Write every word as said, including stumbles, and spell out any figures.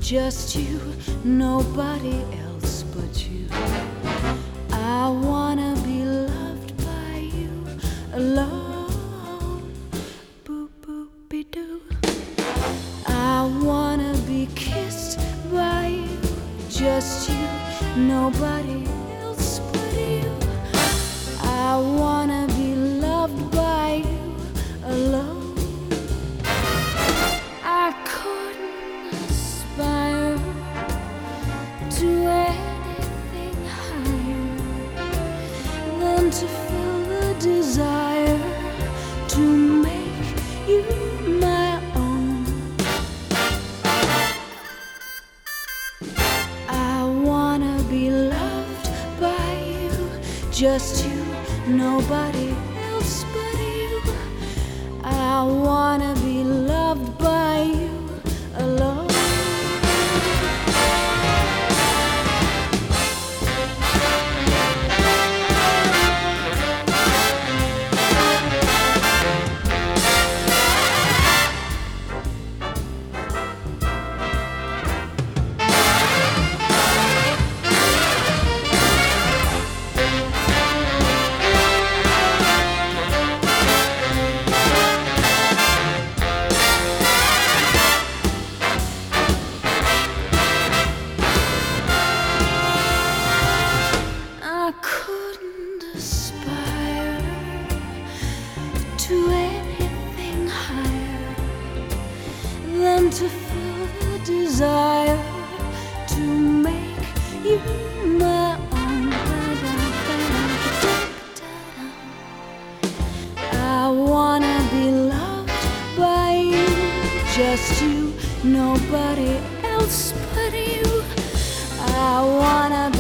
just you, nobody else but you. I wanna be loved by you alone. Boop boop be doo. I wanna be kissed by you, just you, nobody else but you. I wanna be loved by you alone. I couldn't aspire to anything higher than to feel the desire to make you my own. I wanna be loved by you, just you, nobody else but you. I wanna be loved by you alone. I couldn't aspire to anything higher than to feel the desire to make you my own. I wanna be loved by you, just you, nobody else but you. I wanna be